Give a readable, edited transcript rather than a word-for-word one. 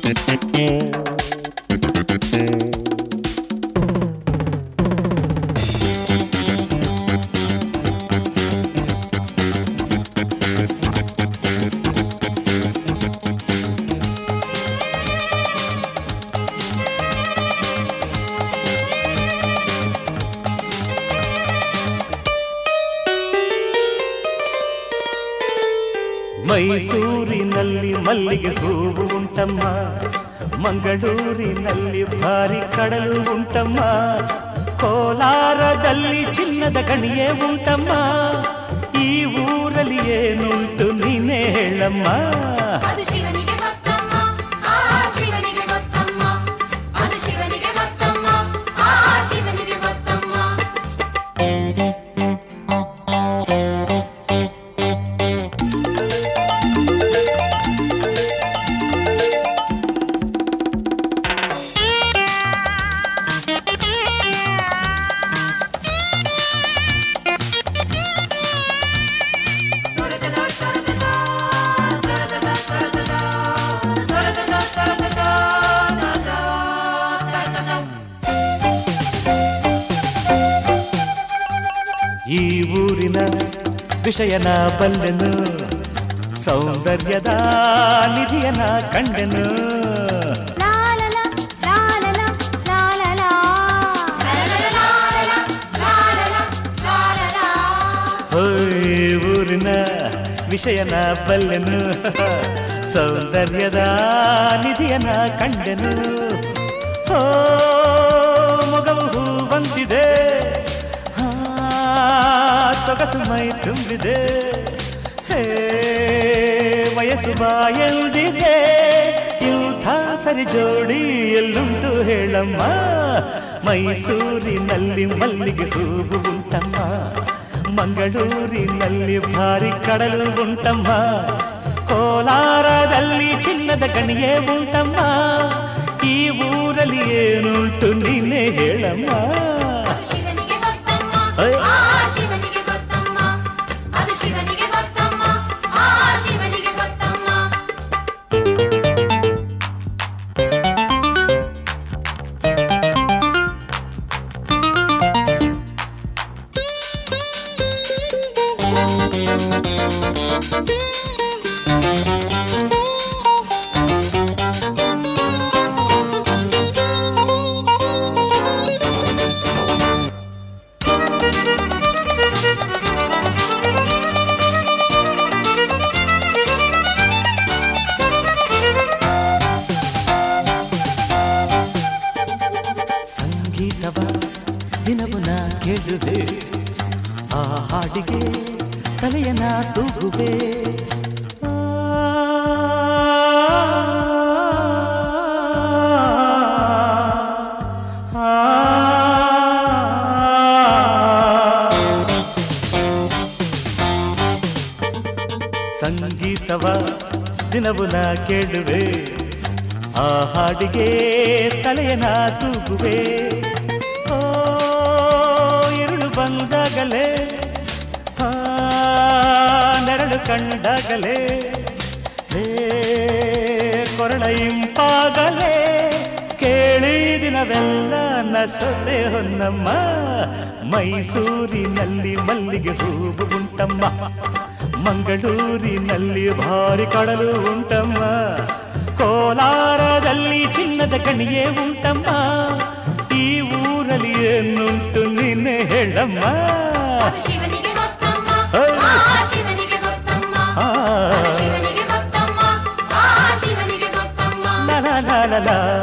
ಮೈಸೂರಿನಲ್ಲಿ ಮಲ್ಲಿಗೆ ಹೂವು ಉಂಟಮ್ಮ, ಮಂಗಳೂರಿನಲ್ಲಿ ಭಾರಿ ಕಡಲು ಉಂಟಮ್ಮ, ಕೋಲಾರದಲ್ಲಿ ಚಿನ್ನದ ಗಣಿಯೇ ಉಂಟಮ್ಮ, ಈ ಊರಲ್ಲಿ ಏನುಂಟು ನೀನೇ ಹೇಳಮ್ಮ. ಈ ಊರಿನ ವಿಷಯನ ಬಲ್ಲೆನು, ಸೌಂದರ್ಯದ ನಿಧಿಯನ ಕಂಡೆನು. ಊರಿನ ವಿಷಯನ ಬಲ್ಲೆನು, ಸೌಂದರ್ಯದ ನಿಧಿಯನ ಕಂಡೆನು. ಓ ಮೊಗವು ಹೂ ಬಂದಿದೆ, ಸೊಗಸು ಮೈ ತುಂಬಿದೆ, ಹೇ ವಯಸ್ಸು ಬಾಯಲ್ದಿದೆ, ಇಂಥ ಸರಿ ಜೋಡಿ ಎಲ್ಲುಂಟು ಹೇಳಮ್ಮ. ಮೈಸೂರಿನಲ್ಲಿ ಮಲ್ಲಿಗೆ ಹೂವು ಉಂಟಮ್ಮ, ಮಂಗಳೂರಿನಲ್ಲಿ ಭಾರಿ ಕಡಲು ಉಂಟಮ್ಮ, ಕೋಲಾರದಲ್ಲಿ ಚಿನ್ನದ ಗಣಿಯೇ ಉಂಟಮ್ಮ, ಈ ಊರಲ್ಲಿ ಏನುಂಟು ನೀನೇ ಹೇಳಮ್ಮ. ದಿನವು ನಾ ಕೇಳುವೆ, ಆ ಹಾಡಿಗೆ ತಲೆಯನ ತೂಗುವೆ. ಸಂಗೀತವ ದಿನವು ನಾ ಕೇಳುವೆ, ಆ ಹಾಡಿಗೆ ತಲೆಯನ ತೂಗುವೆ. ಬಂದಾಗಲೇ ನೆರಳು ಕಂಡಾಗಲೇ, ಕೊರಳ ಇಂಪಾಗಲೇ, ಕೇಳಿ ದಿನವೆಲ್ಲ ನಸದೆ ಹೊನ್ನಮ್ಮ. ಮೈಸೂರಿನಲ್ಲಿ ಮಲ್ಲಿಗೆ ಹೂವು ಉಂಟಮ್ಮ, ಮಂಗಳೂರಿನಲ್ಲಿ ಭಾರಿ ಕಡಲು ಉಂಟಮ್ಮ, ಕೋಲಾರದಲ್ಲಿ ಚಿನ್ನದ ಗಣಿಯೇ ಉಂಟಮ್ಮ, ಈ ಊರಲ್ಲಿ ಏನುಂಟು ನೀನೇ ಹೇಳಮ್ಮ. la la la la